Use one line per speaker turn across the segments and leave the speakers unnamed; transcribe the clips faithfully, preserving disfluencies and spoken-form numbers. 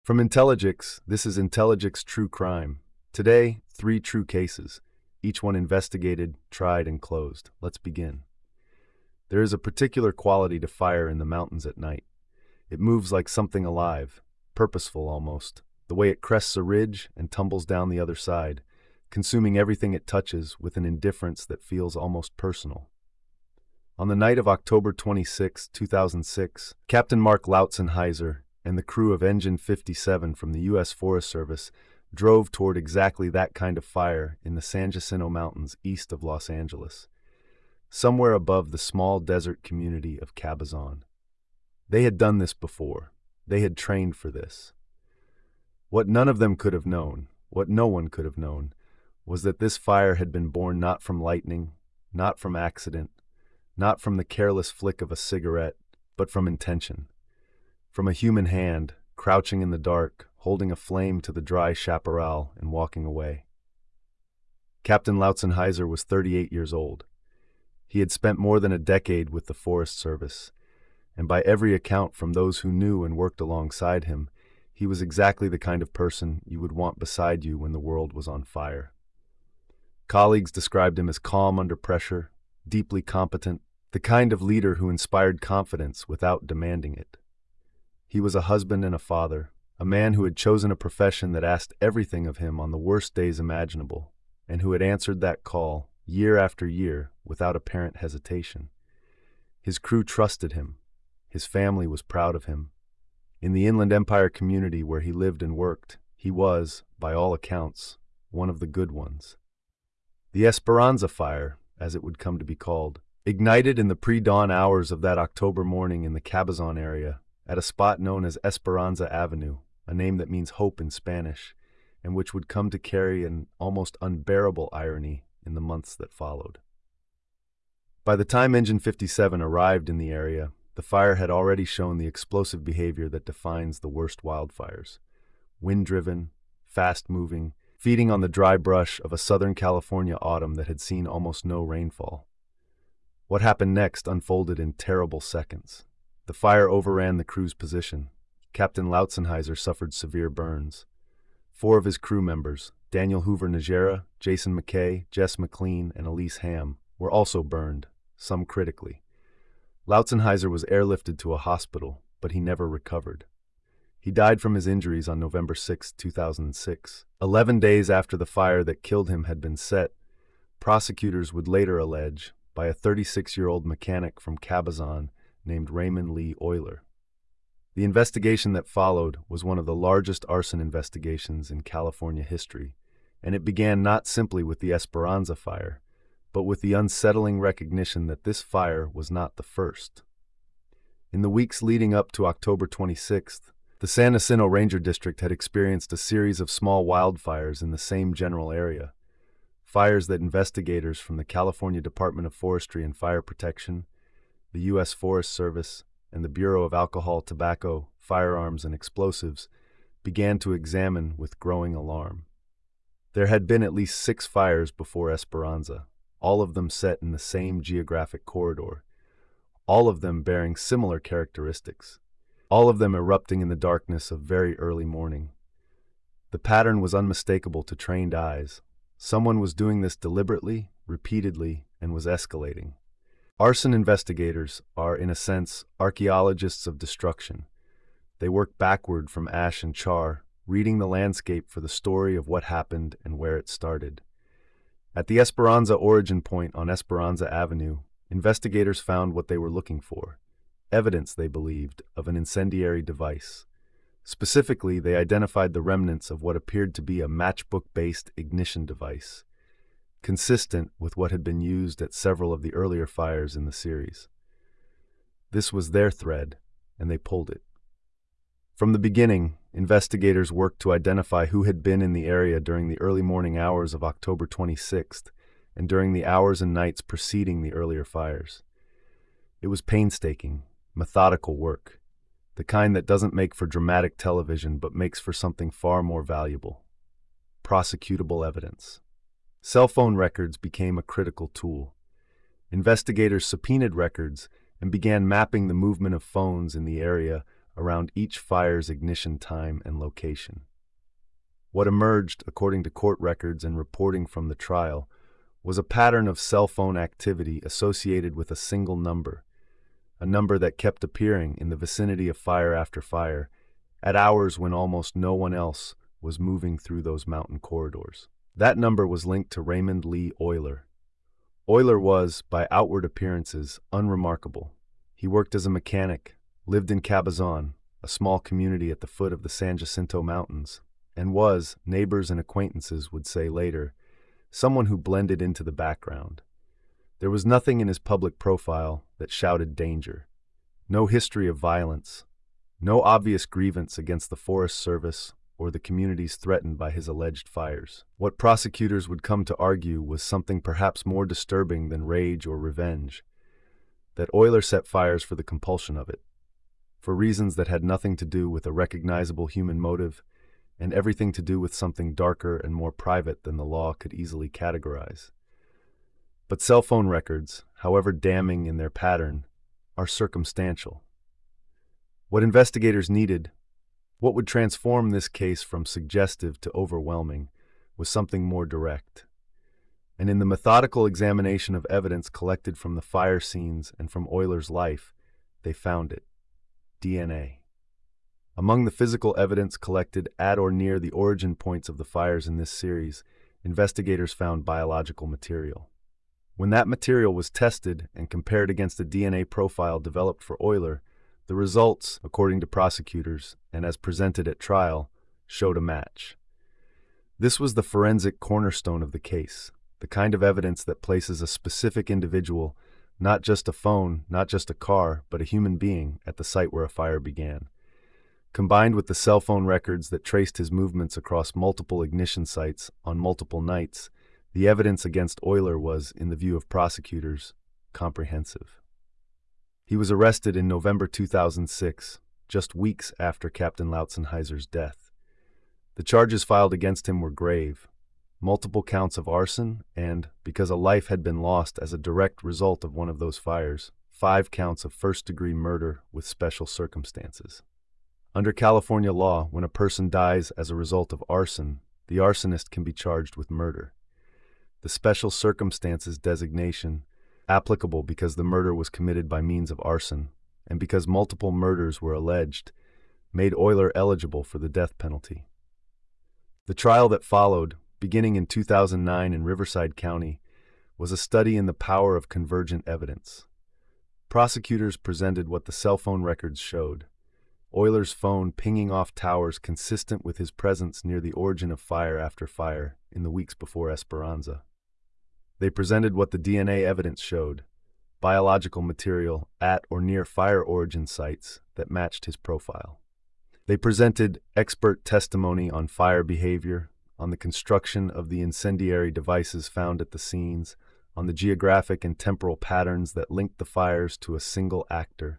From Intelligix, this is Intelligix True Crime. Today, three true cases, each one investigated, tried, and closed. Let's begin. There is a particular quality to fire in the mountains at night. It moves like something alive, purposeful almost, the way it crests a ridge and tumbles down the other side, consuming everything it touches with an indifference that feels almost personal. On the night of October twenty-sixth, two thousand six, Captain Mark Lautzenheiser and the crew of Engine fifty-seven from the U S Forest Service drove toward exactly that kind of fire in the San Jacinto Mountains east of Los Angeles, somewhere above the small desert community of Cabazon. They had done this before. They had trained for this. What none of them could have known, what no one could have known, was that this fire had been born not from lightning, not from accident, not from the careless flick of a cigarette, but from intention. From a human hand, crouching in the dark, holding a flame to the dry chaparral and walking away. Captain Lautzenheiser was thirty-eight years old. He had spent more than a decade with the Forest Service, and by every account from those who knew and worked alongside him, he was exactly the kind of person you would want beside you when the world was on fire. Colleagues described him as calm under pressure, deeply competent, the kind of leader who inspired confidence without demanding it. He was a husband and a father, a man who had chosen a profession that asked everything of him on the worst days imaginable, and who had answered that call year after year without apparent hesitation. His crew trusted him. His family was proud of him. In the Inland Empire community where he lived and worked, he was, by all accounts, one of the good ones. The Esperanza Fire, as it would come to be called, ignited in the pre-dawn hours of that October morning in the Cabazon area, at a spot known as Esperanza Avenue, a name that means hope in Spanish, and which would come to carry an almost unbearable irony in the months that followed. By the time Engine fifty-seven arrived in the area, the fire had already shown the explosive behavior that defines the worst wildfires. Wind-driven, fast-moving, feeding on the dry brush of a Southern California autumn that had seen almost no rainfall. What happened next unfolded in terrible seconds. The fire overran the crew's position. Captain Lautzenheiser suffered severe burns. Four of his crew members, Daniel Hoover Najera, Jason McKay, Jess McLean, and Elise Ham, were also burned, some critically. Lautzenheiser was airlifted to a hospital, but he never recovered. He died from his injuries on November sixth, two thousand six. Eleven days after the fire that killed him had been set, prosecutors would later allege, by a thirty-six-year-old mechanic from Cabazon named Raymond Lee Euler. The investigation that followed was one of the largest arson investigations in California history, and it began not simply with the Esperanza Fire, but with the unsettling recognition that this fire was not the first. In the weeks leading up to October twenty-sixth, the San Jacinto Ranger District had experienced a series of small wildfires in the same general area, fires that investigators from the California Department of Forestry and Fire Protection, the U S Forest Service, and the Bureau of Alcohol, Tobacco, Firearms, and Explosives began to examine with growing alarm. There had been at least six fires before Esperanza, all of them set in the same geographic corridor, all of them bearing similar characteristics, all of them erupting in the darkness of very early morning. The pattern was unmistakable to trained eyes. Someone was doing this deliberately, repeatedly, and was escalating. Arson investigators are, in a sense, archaeologists of destruction. They work backward from ash and char, reading the landscape for the story of what happened and where it started. At the Esperanza origin point on Esperanza Avenue, investigators found what they were looking for, evidence, they believed, of an incendiary device. Specifically, they identified the remnants of what appeared to be a matchbook-based ignition device, consistent with what had been used at several of the earlier fires in the series. This was their thread, and they pulled it. From the beginning, investigators worked to identify who had been in the area during the early morning hours of October twenty-sixth and during the hours and nights preceding the earlier fires. It was painstaking, methodical work, the kind that doesn't make for dramatic television but makes for something far more valuable: prosecutable evidence. Cell phone records became a critical tool. Investigators subpoenaed records and began mapping the movement of phones in the area around each fire's ignition time and location. What emerged, according to court records and reporting from the trial, was a pattern of cell phone activity associated with a single number, a number that kept appearing in the vicinity of fire after fire, at hours when almost no one else was moving through those mountain corridors. That number was linked to Raymond Lee Oyler. Oyler was, by outward appearances, unremarkable. He worked as a mechanic, lived in Cabazon, a small community at the foot of the San Jacinto Mountains, and was, neighbors and acquaintances would say later, someone who blended into the background. There was nothing in his public profile that shouted danger. No history of violence, no obvious grievance against the Forest Service or the communities threatened by his alleged fires. What prosecutors would come to argue was something perhaps more disturbing than rage or revenge, that Oyler set fires for the compulsion of it, for reasons that had nothing to do with a recognizable human motive and everything to do with something darker and more private than the law could easily categorize. But cell phone records, however damning in their pattern, are circumstantial. What investigators needed, what would transform this case from suggestive to overwhelming, was something more direct. And in the methodical examination of evidence collected from the fire scenes and from Oyler's life, they found it: D N A. Among the physical evidence collected at or near the origin points of the fires in this series, investigators found biological material. When that material was tested and compared against a D N A profile developed for Oyler, the results, according to prosecutors, and as presented at trial, showed a match. This was the forensic cornerstone of the case, the kind of evidence that places a specific individual, not just a phone, not just a car, but a human being, at the site where a fire began. Combined with the cell phone records that traced his movements across multiple ignition sites on multiple nights, the evidence against Oyler was, in the view of prosecutors, comprehensive. He was arrested in November two thousand six, just weeks after Captain Lautzenheiser's death. The charges filed against him were grave: multiple counts of arson and, because a life had been lost as a direct result of one of those fires, five counts of first-degree murder with special circumstances. Under California law, when a person dies as a result of arson, the arsonist can be charged with murder. The special circumstances designation, applicable because the murder was committed by means of arson, and because multiple murders were alleged, made Oyler eligible for the death penalty. The trial that followed, beginning in two thousand nine in Riverside County, was a study in the power of convergent evidence. Prosecutors presented what the cell phone records showed: Oyler's phone pinging off towers consistent with his presence near the origin of fire after fire in the weeks before Esperanza. They presented what the D N A evidence showed: biological material at or near fire origin sites that matched his profile. They presented expert testimony on fire behavior, on the construction of the incendiary devices found at the scenes, on the geographic and temporal patterns that linked the fires to a single actor.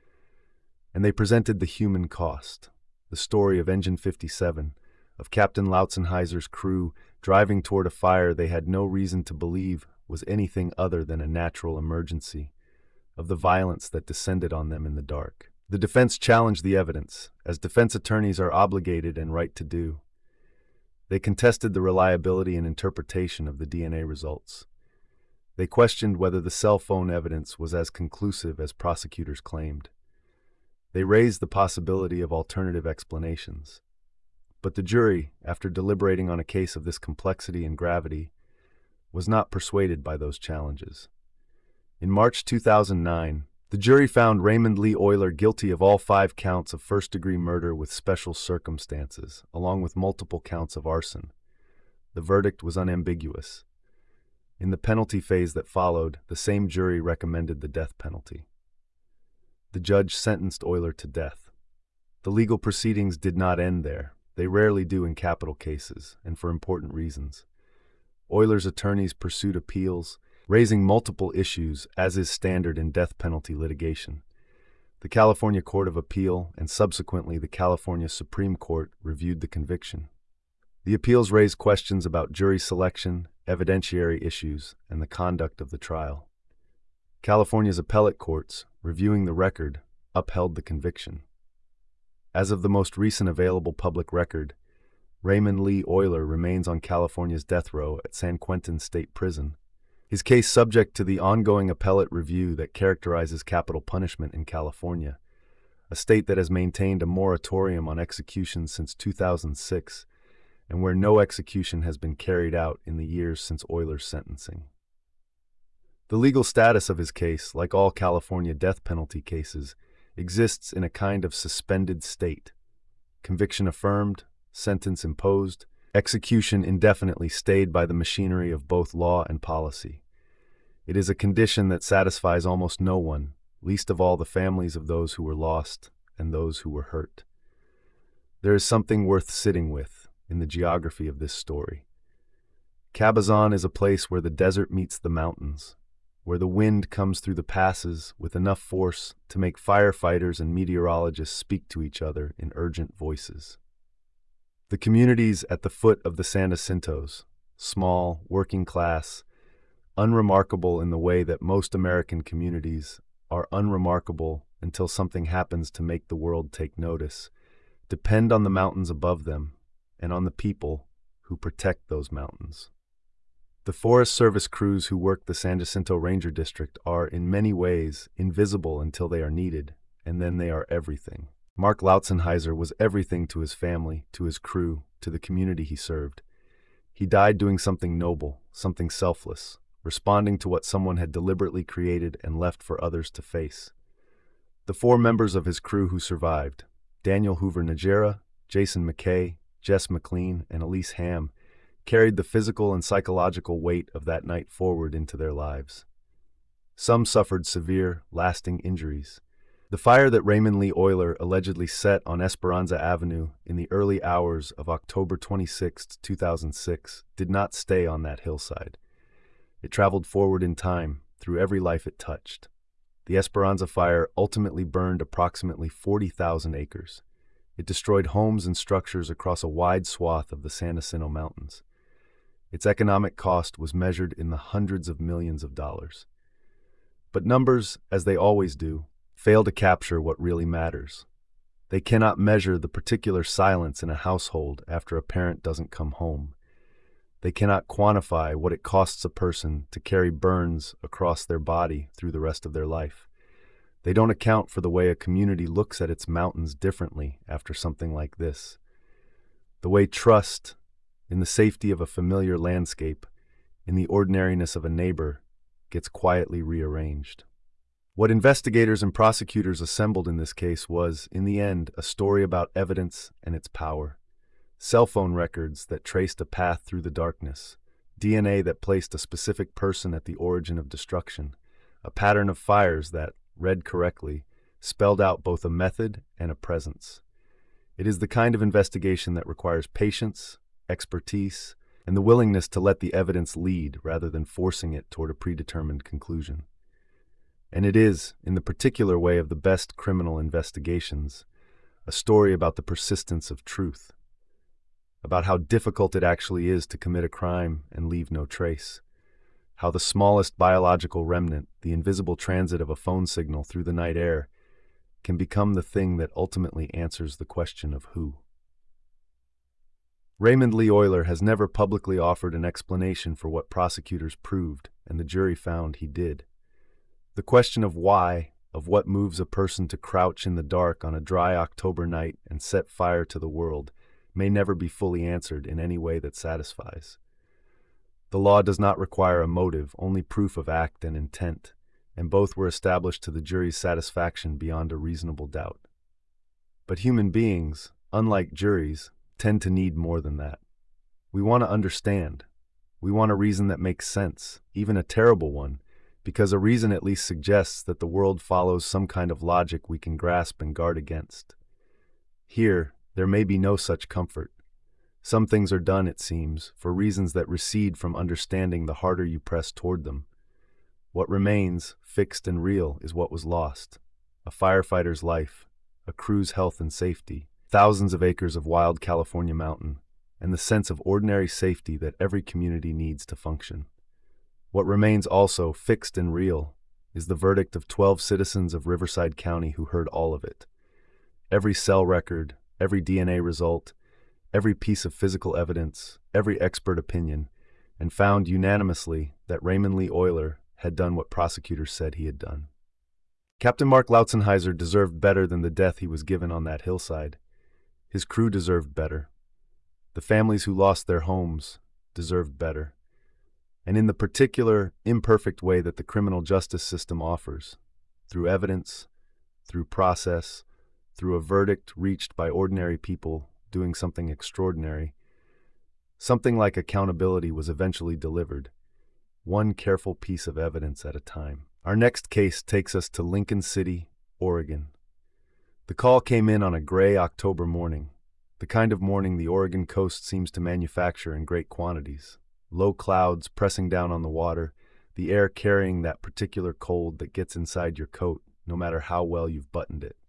And they presented the human cost, the story of Engine fifty-seven, of Captain Lautzenheiser's crew driving toward a fire they had no reason to believe was anything other than a natural emergency, of the violence that descended on them in the dark. The defense challenged the evidence, as defense attorneys are obligated and right to do. They contested the reliability and interpretation of the D N A results. They questioned whether the cell phone evidence was as conclusive as prosecutors claimed. They raised the possibility of alternative explanations. But the jury, after deliberating on a case of this complexity and gravity, was not persuaded by those challenges. In March two thousand nine, the jury found Raymond Lee Oyler guilty of all five counts of first-degree murder with special circumstances, along with multiple counts of arson. The verdict was unambiguous. In the penalty phase that followed, the same jury recommended the death penalty. The judge sentenced Oyler to death. The legal proceedings did not end there. They rarely do in capital cases, and for important reasons. Oyler's attorneys pursued appeals, raising multiple issues, as is standard in death penalty litigation. The California Court of Appeal and subsequently the California Supreme Court reviewed the conviction. The appeals raised questions about jury selection, evidentiary issues, and the conduct of the trial. California's appellate courts, reviewing the record, upheld the conviction. As of the most recent available public record, Raymond Lee Oyler remains on California's death row at San Quentin State Prison. His case subject to the ongoing appellate review that characterizes capital punishment in California, a state that has maintained a moratorium on executions since two thousand six, and where no execution has been carried out in the years since Oyler's sentencing. The legal status of his case, like all California death penalty cases, exists in a kind of suspended state. Conviction affirmed, sentence imposed, execution indefinitely stayed by the machinery of both law and policy. It is a condition that satisfies almost no one, least of all the families of those who were lost and those who were hurt. There is something worth sitting with in the geography of this story. Cabazon is a place where the desert meets the mountains, where the wind comes through the passes with enough force to make firefighters and meteorologists speak to each other in urgent voices. The communities at the foot of the San Jacintos, small, working class, unremarkable in the way that most American communities are unremarkable until something happens to make the world take notice, depend on the mountains above them and on the people who protect those mountains. The Forest Service crews who work the San Jacinto Ranger District are, in many ways, invisible until they are needed, and then they are everything. Mark Lautzenheiser was everything to his family, to his crew, to the community he served. He died doing something noble, something selfless, responding to what someone had deliberately created and left for others to face. The four members of his crew who survived, Daniel Hoover Najera, Jason McKay, Jess McLean, and Elise Ham, carried the physical and psychological weight of that night forward into their lives. Some suffered severe, lasting injuries. The fire that Raymond Lee Oyler allegedly set on Esperanza Avenue in the early hours of October twenty-sixth, two thousand six, did not stay on that hillside. It traveled forward in time, through every life it touched. The Esperanza fire ultimately burned approximately forty thousand acres. It destroyed homes and structures across a wide swath of the San Jacinto Mountains. Its economic cost was measured in the hundreds of millions of dollars. But numbers, as they always do, fail to capture what really matters. They cannot measure the particular silence in a household after a parent doesn't come home. They cannot quantify what it costs a person to carry burns across their body through the rest of their life. They don't account for the way a community looks at its mountains differently after something like this. The way trust, in the safety of a familiar landscape, in the ordinariness of a neighbor, gets quietly rearranged. What investigators and prosecutors assembled in this case was, in the end, a story about evidence and its power. Cell phone records that traced a path through the darkness, D N A that placed a specific person at the origin of destruction, a pattern of fires that, read correctly, spelled out both a method and a presence. It is the kind of investigation that requires patience, expertise, and the willingness to let the evidence lead rather than forcing it toward a predetermined conclusion. And it is, in the particular way of the best criminal investigations, a story about the persistence of truth, about how difficult it actually is to commit a crime and leave no trace, how the smallest biological remnant, the invisible transit of a phone signal through the night air, can become the thing that ultimately answers the question of who. Raymond Lee Oyler has never publicly offered an explanation for what prosecutors proved, and the jury found he did. The question of why, of what moves a person to crouch in the dark on a dry October night and set fire to the world, may never be fully answered in any way that satisfies. The law does not require a motive, only proof of act and intent, and both were established to the jury's satisfaction beyond a reasonable doubt. But human beings, unlike juries, tend to need more than that. We want to understand. We want a reason that makes sense, even a terrible one, because a reason at least suggests that the world follows some kind of logic we can grasp and guard against. Here, there may be no such comfort. Some things are done, it seems, for reasons that recede from understanding the harder you press toward them. What remains, fixed and real, is what was lost: a firefighter's life, a crew's health and safety, thousands of acres of wild California mountain, and the sense of ordinary safety that every community needs to function. What remains also, fixed and real, is the verdict of twelve citizens of Riverside County who heard all of it. every cell record, every D N A result, every piece of physical evidence, every expert opinion, and found unanimously that Raymond Lee Euler had done what prosecutors said he had done. Captain Mark Lautzenheiser deserved better than the death he was given on that hillside. His crew deserved better. The families who lost their homes deserved better. And in the particular, imperfect way that the criminal justice system offers, through evidence, through process, through a verdict reached by ordinary people doing something extraordinary, something like accountability was eventually delivered, one careful piece of evidence at a time. Our next case takes us to Lincoln City, Oregon. The call came in on a gray October morning, the kind of morning the Oregon coast seems to manufacture in great quantities. Low clouds pressing down on the water, the air carrying that particular cold that gets inside your coat, no matter how well you've buttoned it.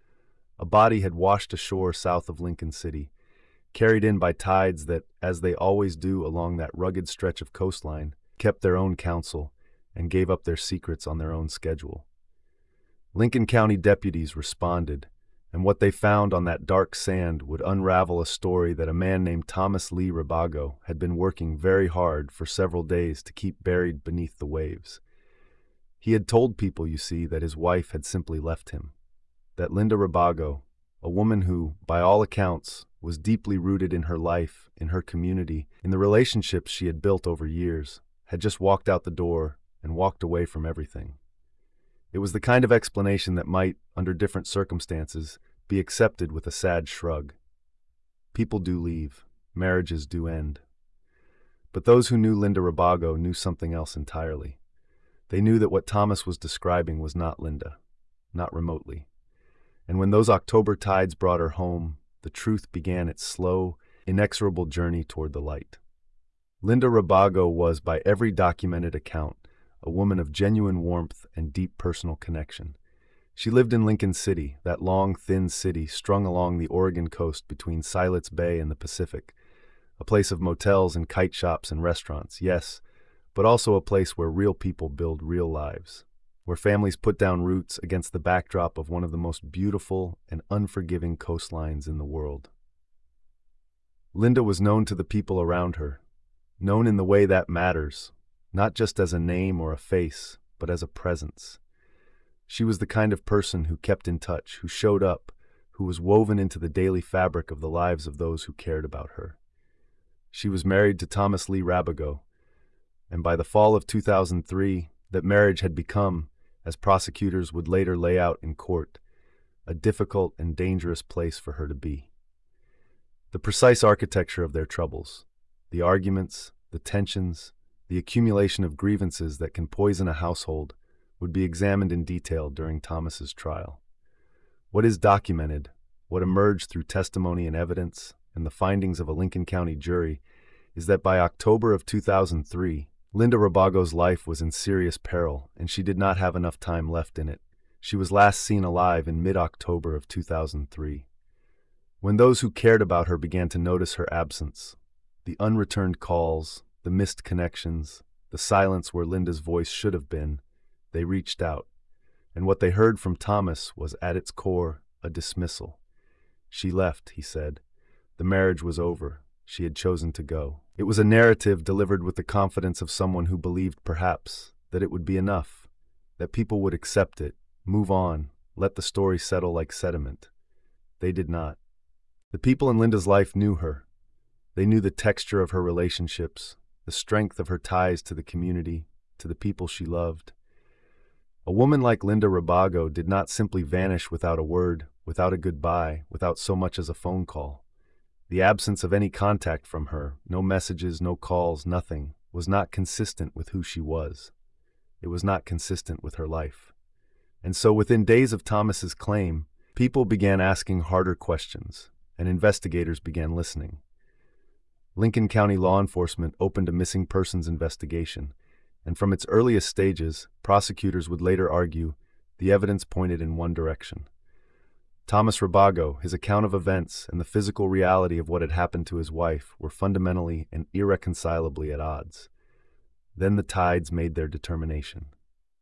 A body had washed ashore south of Lincoln City, carried in by tides that, as they always do along that rugged stretch of coastline, kept their own counsel and gave up their secrets on their own schedule. Lincoln County deputies responded, and what they found on that dark sand would unravel a story that a man named Thomas Lee Rabago had been working very hard for several days to keep buried beneath the waves. He had told people, you see, that his wife had simply left him, that Linda Rabago, a woman who, by all accounts, was deeply rooted in her life, in her community, in the relationships she had built over years, had just walked out the door and walked away from everything. It was the kind of explanation that might, under different circumstances, be accepted with a sad shrug. People do leave, marriages do end. But those who knew Linda Rabago knew something else entirely. They knew that what Thomas was describing was not Linda, not remotely. And when those October tides brought her home, the truth began its slow, inexorable journey toward the light. Linda Rabago was, by every documented account, a woman of genuine warmth and deep personal connection. She lived in Lincoln City, that long, thin city strung along the Oregon coast between Siletz Bay and the Pacific, a place of motels and kite shops and restaurants, yes, but also a place where real people build real lives, where families put down roots against the backdrop of one of the most beautiful and unforgiving coastlines in the world. Linda was known to the people around her, known in the way that matters, not just as a name or a face, but as a presence. She was the kind of person who kept in touch, who showed up, who was woven into the daily fabric of the lives of those who cared about her. She was married to Thomas Lee Rabago, and by the fall of two thousand three, that marriage had become, as prosecutors would later lay out in court, a difficult and dangerous place for her to be. The precise architecture of their troubles, the arguments, the tensions, the accumulation of grievances that can poison a household, would be examined in detail during Thomas's trial. What is documented, what emerged through testimony and evidence, and the findings of a Lincoln County jury, is that by October of two thousand three, Linda Rabago's life was in serious peril, and she did not have enough time left in it. She was last seen alive in mid-October of two thousand three. When those who cared about her began to notice her absence, the unreturned calls, the missed connections, the silence where Linda's voice should have been, they reached out, and what they heard from Thomas was at its core a dismissal. She left, he said. The marriage was over. She had chosen to go. It was a narrative delivered with the confidence of someone who believed, perhaps, that it would be enough, that people would accept it, move on, let the story settle like sediment. They did not. The people in Linda's life knew her. They knew the texture of her relationships, the strength of her ties to the community, to the people she loved. A woman like Linda Rabago did not simply vanish without a word, without a goodbye, without so much as a phone call. The absence of any contact from her, no messages, no calls, nothing, was not consistent with who she was. It was not consistent with her life. And so within days of Thomas's claim, people began asking harder questions, and investigators began listening. Lincoln County law enforcement opened a missing persons investigation, and from its earliest stages, prosecutors would later argue the evidence pointed in one direction. Thomas Rabago, his account of events, and the physical reality of what had happened to his wife were fundamentally and irreconcilably at odds. Then the tides made their determination.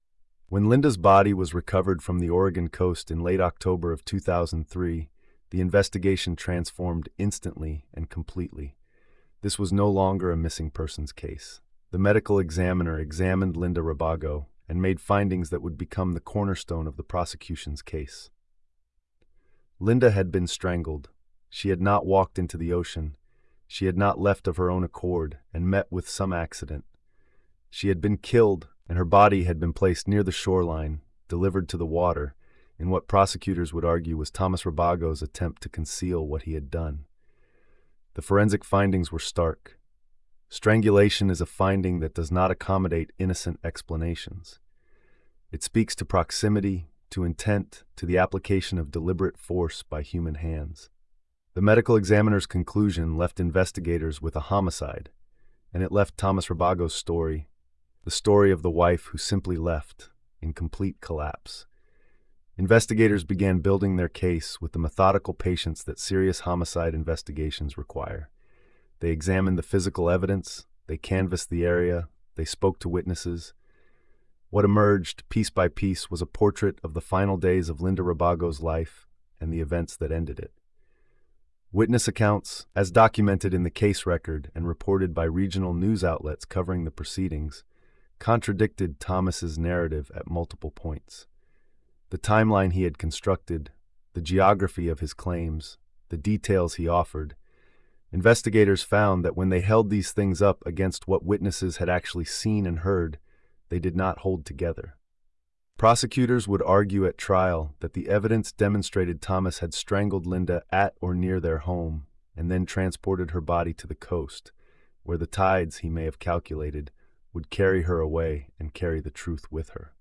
When Linda's body was recovered from the Oregon coast in late October of two thousand three, the investigation transformed instantly and completely. This was no longer a missing persons case. The medical examiner examined Linda Rabago and made findings that would become the cornerstone of the prosecution's case. Linda had been strangled. She had not walked into the ocean. She had not left of her own accord and met with some accident. She had been killed, and her body had been placed near the shoreline, delivered to the water, in what prosecutors would argue was Thomas Rabago's attempt to conceal what he had done. The forensic findings were stark. Strangulation is a finding that does not accommodate innocent explanations. It speaks to proximity, to intent, to the application of deliberate force by human hands. The medical examiner's conclusion left investigators with a homicide, and it left Thomas Rabago's story, the story of the wife who simply left, in complete collapse. Investigators began building their case with the methodical patience that serious homicide investigations require. They examined the physical evidence, they canvassed the area, they spoke to witnesses. What emerged, piece by piece, was a portrait of the final days of Linda Rabago's life and the events that ended it. Witness accounts, as documented in the case record and reported by regional news outlets covering the proceedings, contradicted Thomas's narrative at multiple points. The timeline he had constructed, the geography of his claims, the details he offered. Investigators found that when they held these things up against what witnesses had actually seen and heard, they did not hold together. Prosecutors would argue at trial that the evidence demonstrated Thomas had strangled Linda at or near their home and then transported her body to the coast, where the tides, he may have calculated, would carry her away and carry the truth with her.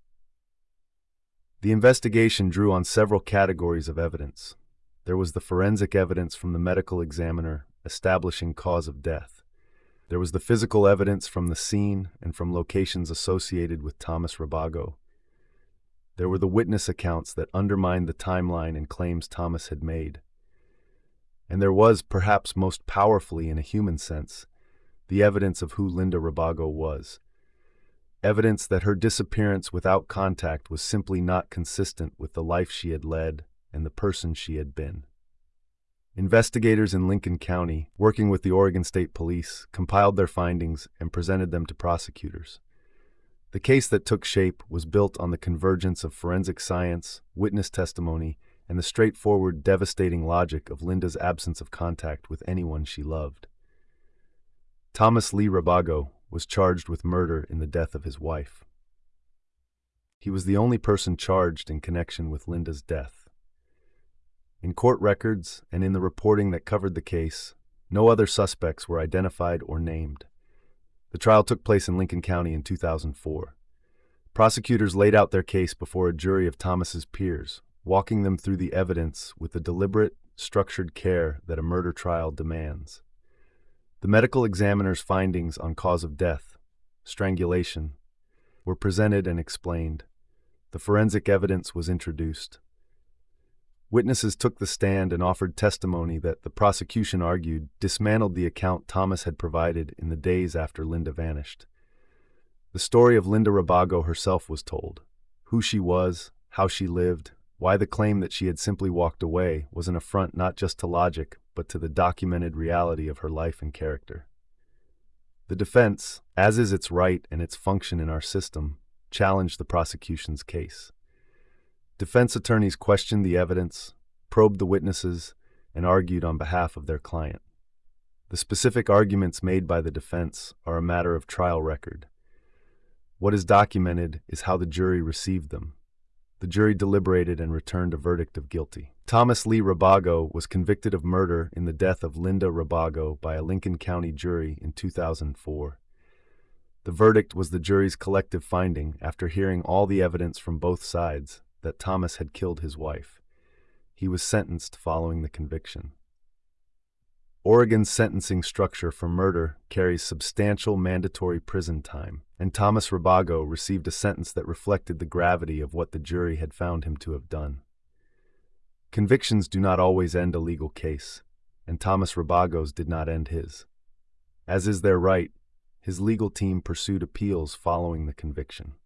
The investigation drew on several categories of evidence. There was the forensic evidence from the medical examiner establishing cause of death. There was the physical evidence from the scene and from locations associated with Thomas Rabago. There were the witness accounts that undermined the timeline and claims Thomas had made. And there was, perhaps most powerfully in a human sense, the evidence of who Linda Rabago was. Evidence that her disappearance without contact was simply not consistent with the life she had led and the person she had been. Investigators in Lincoln County, working with the Oregon State Police, compiled their findings and presented them to prosecutors. The case that took shape was built on the convergence of forensic science, witness testimony, and the straightforward, devastating logic of Linda's absence of contact with anyone she loved. Thomas Lee Rabago was charged with murder in the death of his wife. He was the only person charged in connection with Linda's death. In court records and in the reporting that covered the case, no other suspects were identified or named. The trial took place in Lincoln County in two thousand four. Prosecutors laid out their case before a jury of Thomas's peers, walking them through the evidence with the deliberate, structured care that a murder trial demands. The medical examiner's findings on cause of death, strangulation, were presented and explained. The forensic evidence was introduced. Witnesses took the stand and offered testimony that the prosecution argued dismantled the account Thomas had provided in the days after Linda vanished. The story of Linda Rabago herself was told. Who she was, how she lived, why the claim that she had simply walked away was an affront not just to logic, but to the documented reality of her life and character. The defense, as is its right and its function in our system, challenged the prosecution's case. Defense attorneys questioned the evidence, probed the witnesses, and argued on behalf of their client. The specific arguments made by the defense are a matter of trial record. What is documented is how the jury received them. The jury deliberated and returned a verdict of guilty. Thomas Lee Rabago was convicted of murder in the death of Linda Rabago by a Lincoln County jury in two thousand four. The verdict was the jury's collective finding after hearing all the evidence from both sides that Thomas had killed his wife. He was sentenced following the conviction. Oregon's sentencing structure for murder carries substantial mandatory prison time, and Thomas Rabago received a sentence that reflected the gravity of what the jury had found him to have done. Convictions do not always end a legal case, and Thomas Rabago's did not end his. As is their right, his legal team pursued appeals following the conviction.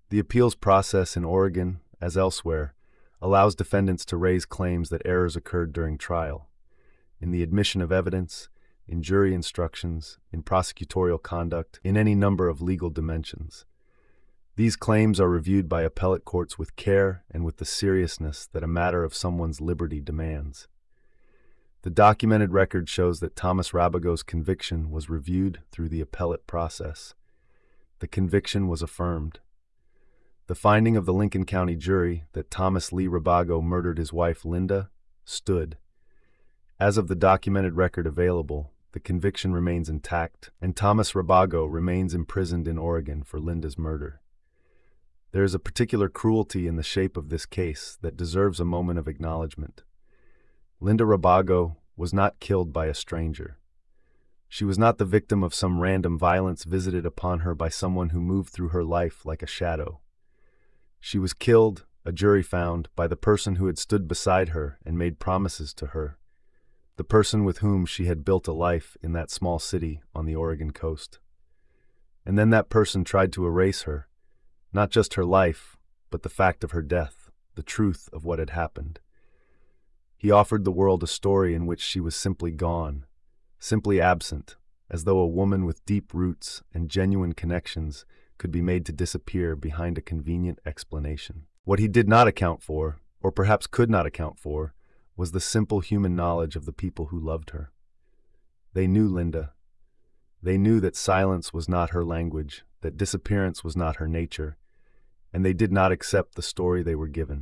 The appeals process in Oregon, as elsewhere, allows defendants to raise claims that errors occurred during trial, in the admission of evidence, in jury instructions, in prosecutorial conduct, in any number of legal dimensions. These claims are reviewed by appellate courts with care and with the seriousness that a matter of someone's liberty demands. The documented record shows that Thomas Rabago's conviction was reviewed through the appellate process. The conviction was affirmed. The finding of the Lincoln County jury that Thomas Lee Rabago murdered his wife Linda stood. As of the documented record available, the conviction remains intact, and Thomas Rabago remains imprisoned in Oregon for Linda's murder. There is a particular cruelty in the shape of this case that deserves a moment of acknowledgement. Linda Rabago was not killed by a stranger. She was not the victim of some random violence visited upon her by someone who moved through her life like a shadow. She was killed, a jury found, by the person who had stood beside her and made promises to her, the person with whom she had built a life in that small city on the Oregon coast. And then that person tried to erase her, not just her life, but the fact of her death, the truth of what had happened. He offered the world a story in which she was simply gone, simply absent, as though a woman with deep roots and genuine connections could be made to disappear behind a convenient explanation. What he did not account for, or perhaps could not account for, was the simple human knowledge of the people who loved her. They knew Linda. They knew that silence was not her language, that disappearance was not her nature, and they did not accept the story they were given.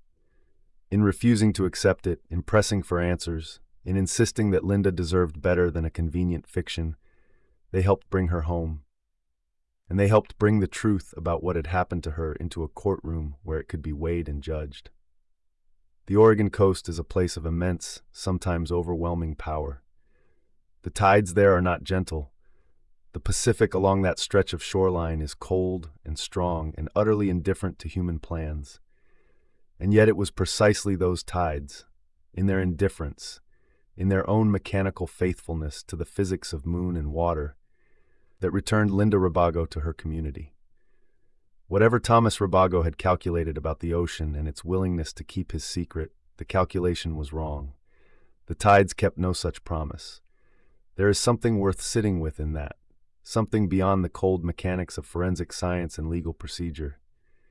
In refusing to accept it, in pressing for answers, in insisting that Linda deserved better than a convenient fiction, they helped bring her home. And they helped bring the truth about what had happened to her into a courtroom where it could be weighed and judged. The Oregon coast is a place of immense, sometimes overwhelming power. The tides there are not gentle. The Pacific along that stretch of shoreline is cold and strong and utterly indifferent to human plans. And yet it was precisely those tides, in their indifference, in their own mechanical faithfulness to the physics of moon and water, that returned Linda Rabago to her community. Whatever Thomas Rabago had calculated about the ocean and its willingness to keep his secret, the calculation was wrong. The tides kept no such promise. There is something worth sitting with in that, something beyond the cold mechanics of forensic science and legal procedure.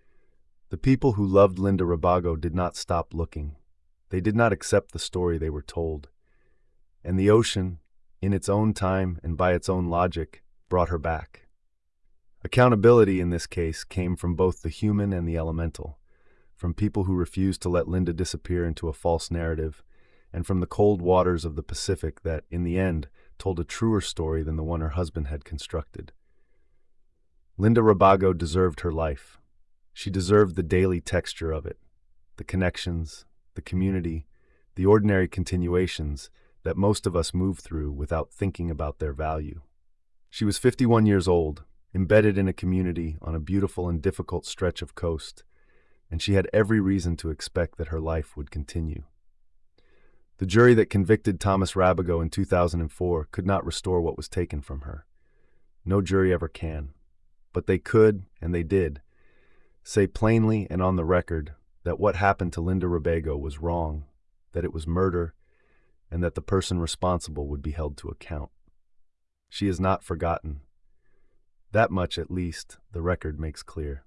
The people who loved Linda Rabago did not stop looking. They did not accept the story they were told. And the ocean, in its own time and by its own logic, brought her back. Accountability in this case came from both the human and the elemental, from people who refused to let Linda disappear into a false narrative, and from the cold waters of the Pacific that, in the end, told a truer story than the one her husband had constructed. Linda Rabago deserved her life. She deserved the daily texture of it, the connections, the community, the ordinary continuations that most of us move through without thinking about their value. She was fifty-one years old, embedded in a community on a beautiful and difficult stretch of coast, and she had every reason to expect that her life would continue. The jury that convicted Thomas Rabago in two thousand four could not restore what was taken from her. No jury ever can. But they could, and they did, say plainly and on the record that what happened to Linda Rabago was wrong, that it was murder, and that the person responsible would be held to account. She is not forgotten. That much, at least, the record makes clear.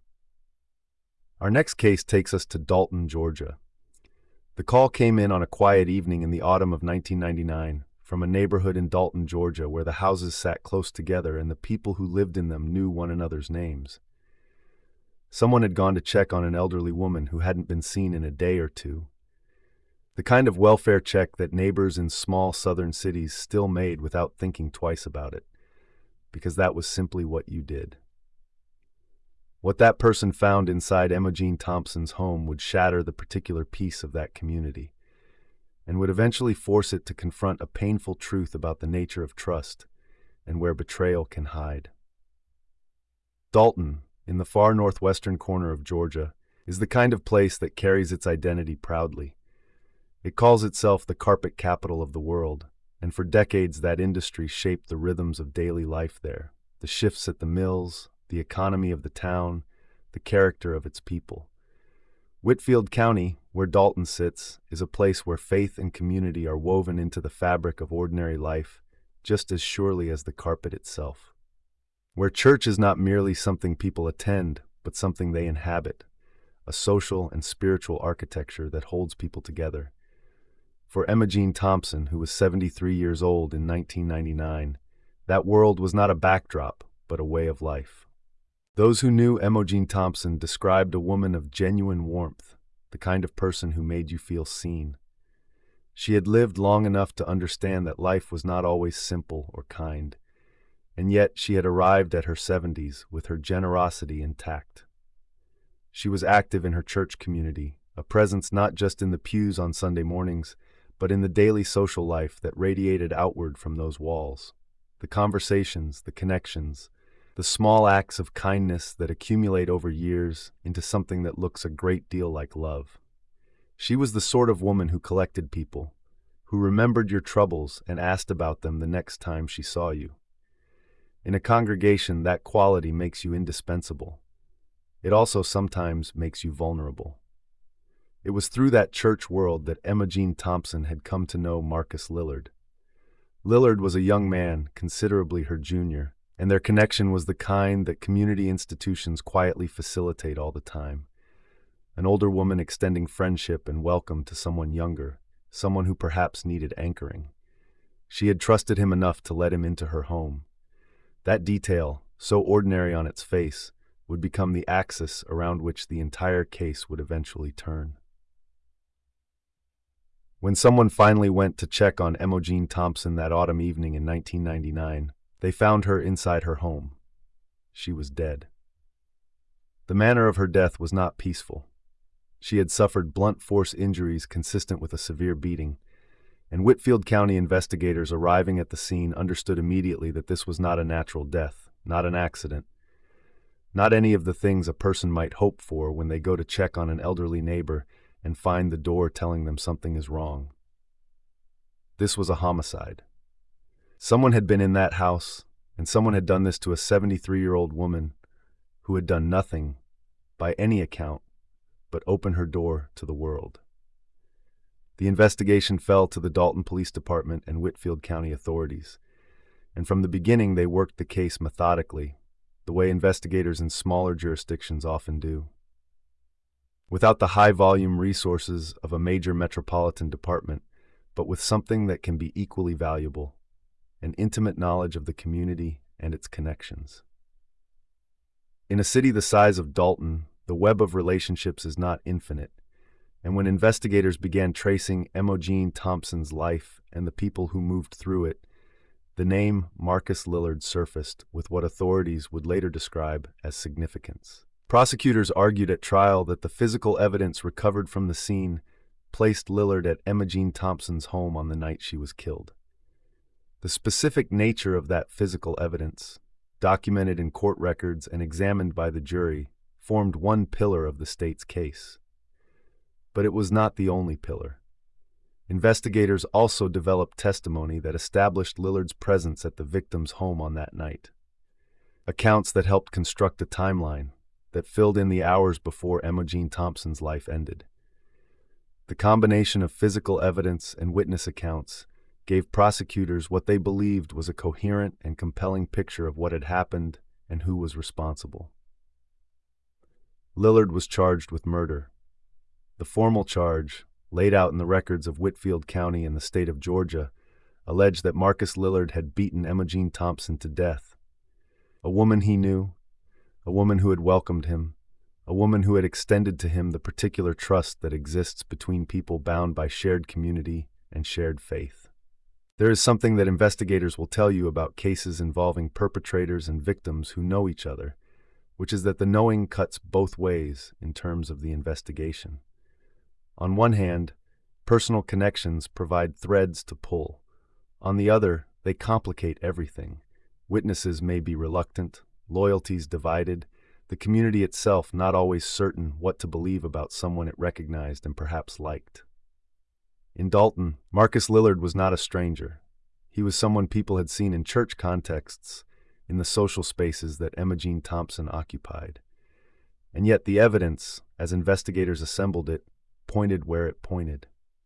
Our next case takes us to Dalton, Georgia. The call came in on a quiet evening in the autumn of nineteen ninety-nine from a neighborhood in Dalton, Georgia, where the houses sat close together and the people who lived in them knew one another's names. Someone had gone to check on an elderly woman who hadn't been seen in a day or two. The kind of welfare check that neighbors in small southern cities still made without thinking twice about it, because that was simply what you did. What that person found inside Emma Jean Thompson's home would shatter the particular peace of that community, and would eventually force it to confront a painful truth about the nature of trust and where betrayal can hide. Dalton, in the far northwestern corner of Georgia, is the kind of place that carries its identity proudly. It calls itself the carpet capital of the world, and for decades that industry shaped the rhythms of daily life there, the shifts at the mills, the economy of the town, the character of its people. Whitfield County, where Dalton sits, is a place where faith and community are woven into the fabric of ordinary life, just as surely as the carpet itself. Where church is not merely something people attend, but something they inhabit, a social and spiritual architecture that holds people together. For Emma Jean Thompson, who was seventy-three years old in nineteen ninety-nine, that world was not a backdrop, but a way of life. Those who knew Emma Jean Thompson described a woman of genuine warmth, the kind of person who made you feel seen. She had lived long enough to understand that life was not always simple or kind, and yet she had arrived at her seventies with her generosity intact. She was active in her church community, a presence not just in the pews on Sunday mornings, but in the daily social life that radiated outward from those walls. The conversations, the connections, the small acts of kindness that accumulate over years into something that looks a great deal like love. She was the sort of woman who collected people, who remembered your troubles and asked about them the next time she saw you. In a congregation, that quality makes you indispensable. It also sometimes makes you vulnerable. It was through that church world that Emma Jean Thompson had come to know Marcus Lillard. Lillard was a young man, considerably her junior, and their connection was the kind that community institutions quietly facilitate all the time. An older woman extending friendship and welcome to someone younger, someone who perhaps needed anchoring. She had trusted him enough to let him into her home. That detail, so ordinary on its face, would become the axis around which the entire case would eventually turn. When someone finally went to check on Emma Jean Thompson that autumn evening in nineteen ninety-nine, they found her inside her home. She was dead. The manner of her death was not peaceful. She had suffered blunt force injuries consistent with a severe beating, and Whitfield County investigators arriving at the scene understood immediately that this was not a natural death, not an accident, not any of the things a person might hope for when they go to check on an elderly neighbor and find the door telling them something is wrong. This was a homicide. Someone had been in that house, and someone had done this to a seventy-three-year-old woman who had done nothing, by any account, but open her door to the world. The investigation fell to the Dalton Police Department and Whitfield County authorities, and from the beginning they worked the case methodically, the way investigators in smaller jurisdictions often do. Without the high-volume resources of a major metropolitan department, but with something that can be equally valuable, an intimate knowledge of the community and its connections. In a city the size of Dalton, the web of relationships is not infinite, and when investigators began tracing Emma Jean Thompson's life and the people who moved through it, the name Marcus Lillard surfaced with what authorities would later describe as significance. Prosecutors argued at trial that the physical evidence recovered from the scene placed Lillard at Emma Jean Thompson's home on the night she was killed. The specific nature of that physical evidence, documented in court records and examined by the jury, formed one pillar of the state's case. But it was not the only pillar. Investigators also developed testimony that established Lillard's presence at the victim's home on that night. Accounts that helped construct a timeline that filled in the hours before Emma Jean Thompson's life ended. The combination of physical evidence and witness accounts gave prosecutors what they believed was a coherent and compelling picture of what had happened and who was responsible. Lillard was charged with murder. The formal charge, laid out in the records of Whitfield County in the state of Georgia, alleged that Marcus Lillard had beaten Emma Jean Thompson to death. A woman he knew, a woman who had welcomed him, a woman who had extended to him the particular trust that exists between people bound by shared community and shared faith. There is something that investigators will tell you about cases involving perpetrators and victims who know each other, which is that the knowing cuts both ways in terms of the investigation. On one hand, personal connections provide threads to pull. On the other, they complicate everything. Witnesses may be reluctant, loyalties divided, the community itself not always certain what to believe about someone it recognized and perhaps liked. In Dalton, Marcus Lillard was not a stranger. He was someone people had seen in church contexts, in the social spaces that Emma Jean Thompson occupied. And yet the evidence, as investigators assembled it, pointed where it pointed.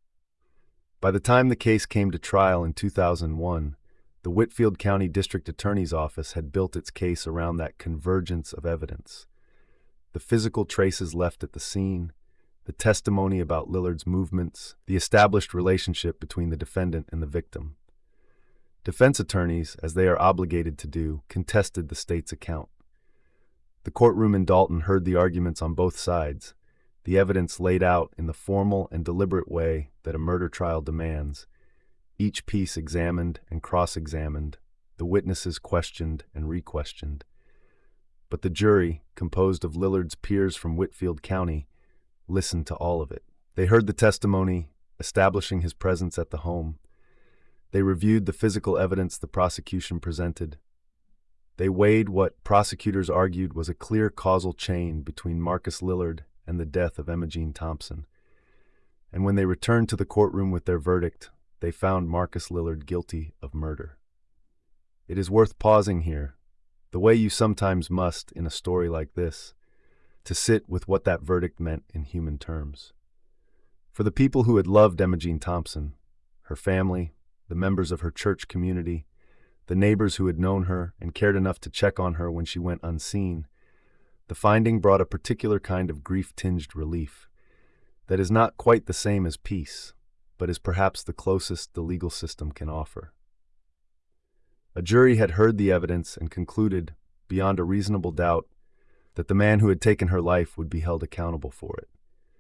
By the time the case came to trial in two thousand one, the Whitfield County District Attorney's Office had built its case around that convergence of evidence. The physical traces left at the scene, the testimony about Lillard's movements, the established relationship between the defendant and the victim. Defense attorneys, as they are obligated to do, contested the state's account. The courtroom in Dalton heard the arguments on both sides, the evidence laid out in the formal and deliberate way that a murder trial demands, each piece examined and cross-examined, the witnesses questioned and re-questioned. But the jury, composed of Lillard's peers from Whitfield County, listened to all of it. They heard the testimony establishing his presence at the home. They reviewed the physical evidence the prosecution presented. They weighed what prosecutors argued was a clear causal chain between Marcus Lillard and the death of Emma Jean Thompson. And when they returned to the courtroom with their verdict, they found Marcus Lillard guilty of murder. It is worth pausing here, the way you sometimes must in a story like this, to sit with what that verdict meant in human terms. For the people who had loved Emma Jean Thompson, her family, the members of her church community, the neighbors who had known her and cared enough to check on her when she went unseen, the finding brought a particular kind of grief-tinged relief that is not quite the same as peace, but is perhaps the closest the legal system can offer. A jury had heard the evidence and concluded, beyond a reasonable doubt, that the man who had taken her life would be held accountable for it.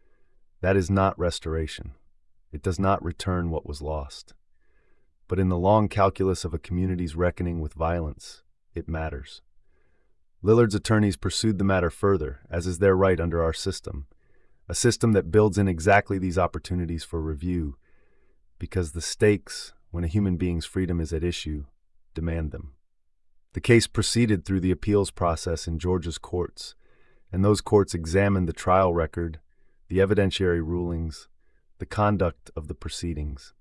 That is not restoration. It does not return what was lost. But in the long calculus of a community's reckoning with violence, it matters. Lillard's attorneys pursued the matter further, as is their right under our system, a system that builds in exactly these opportunities for review, because the stakes, when a human being's freedom is at issue, demand them. The case proceeded through the appeals process in Georgia's courts, and those courts examined the trial record, the evidentiary rulings, the conduct of the proceedings.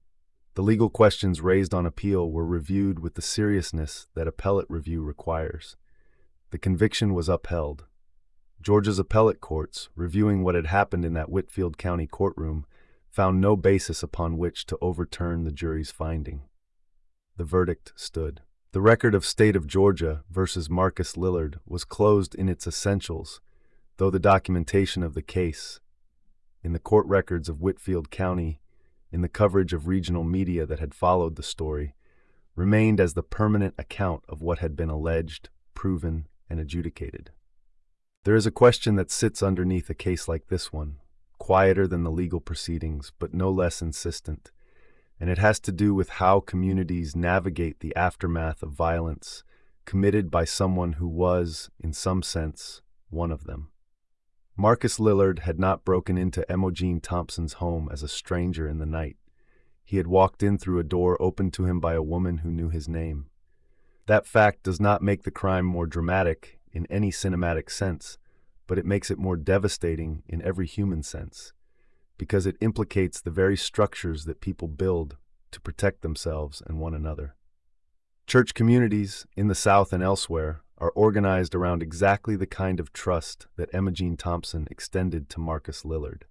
The legal questions raised on appeal were reviewed with the seriousness that appellate review requires. The conviction was upheld. Georgia's appellate courts, reviewing what had happened in that Whitfield County courtroom, found no basis upon which to overturn the jury's finding. The verdict stood. The record of State of Georgia versus Marcus Lillard was closed in its essentials, though the documentation of the case, in the court records of Whitfield County, in the coverage of regional media that had followed the story, remained as the permanent account of what had been alleged, proven, and adjudicated. There is a question that sits underneath a case like this one, quieter than the legal proceedings, but no less insistent, and it has to do with how communities navigate the aftermath of violence committed by someone who was, in some sense, one of them. Marcus Lillard had not broken into Emma Jean Thompson's home as a stranger in the night. He had walked in through a door opened to him by a woman who knew his name. That fact does not make the crime more dramatic in any cinematic sense, but it makes it more devastating in every human sense, because it implicates the very structures that people build to protect themselves and one another. Church communities, in the South and elsewhere, are organized around exactly the kind of trust that Emma Jean Thompson extended to Marcus Lillard.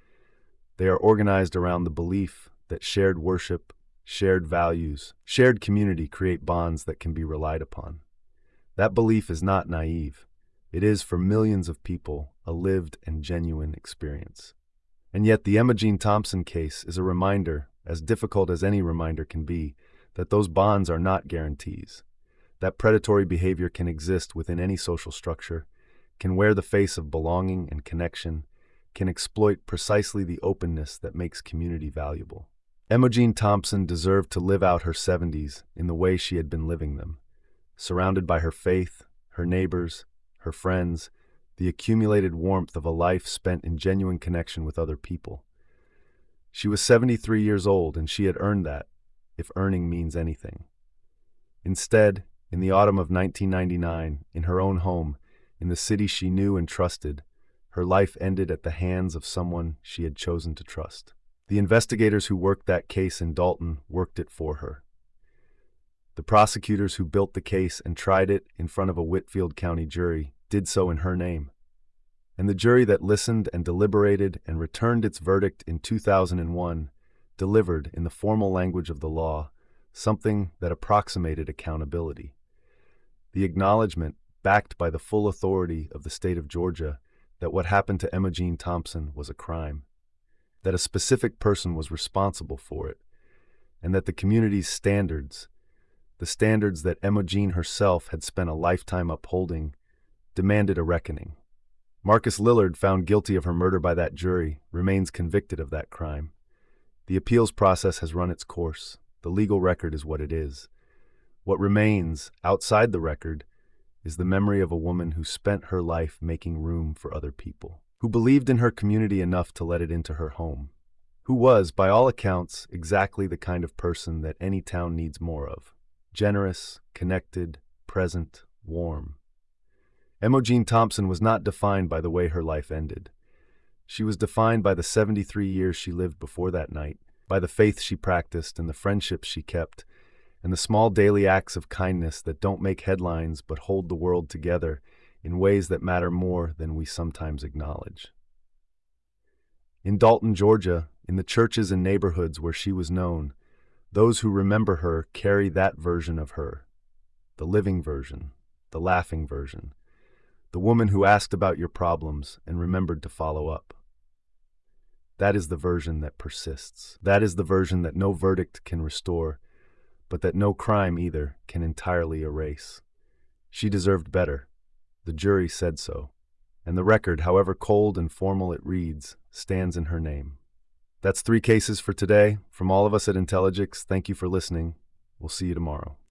They are organized around the belief that shared worship, shared values, shared community create bonds that can be relied upon. That belief is not naive. It is, for millions of people, a lived and genuine experience. And yet the Emma Jean Thompson case is a reminder, as difficult as any reminder can be, that those bonds are not guarantees. That predatory behavior can exist within any social structure, can wear the face of belonging and connection, can exploit precisely the openness that makes community valuable. Emma Jean Thompson deserved to live out her seventies in the way she had been living them, surrounded by her faith, her neighbors, her friends, the accumulated warmth of a life spent in genuine connection with other people. She was seventy-three years old, and she had earned that, if earning means anything. Instead, in the autumn of nineteen ninety-nine, in her own home, in the city she knew and trusted, her life ended at the hands of someone she had chosen to trust. The investigators who worked that case in Dalton worked it for her. The prosecutors who built the case and tried it in front of a Whitfield County jury did so in her name. And the jury that listened and deliberated and returned its verdict in two thousand one delivered, in the formal language of the law, something that approximated accountability. The acknowledgement, backed by the full authority of the state of Georgia, that what happened to Emma Jean Thompson was a crime, that a specific person was responsible for it, and that the community's standards, the standards that Emma Jean herself had spent a lifetime upholding, demanded a reckoning. Marcus Lillard, found guilty of her murder by that jury, remains convicted of that crime. The appeals process has run its course. The legal record is what it is. What remains, outside the record, is the memory of a woman who spent her life making room for other people, who believed in her community enough to let it into her home, who was, by all accounts, exactly the kind of person that any town needs more of: generous, connected, present, warm. Emma Jean Thompson was not defined by the way her life ended. She was defined by the seventy-three years she lived before that night, by the faith she practiced and the friendships she kept, and the small daily acts of kindness that don't make headlines but hold the world together in ways that matter more than we sometimes acknowledge. In Dalton, Georgia, in the churches and neighborhoods where she was known, those who remember her carry that version of her, the living version, the laughing version, the woman who asked about your problems and remembered to follow up. That is the version that persists. That is the version that no verdict can restore, but that no crime either can entirely erase. She deserved better. The jury said so. And the record, however cold and formal it reads, stands in her name. That's three cases for today. From all of us at Intelligix, thank you for listening. We'll see you tomorrow.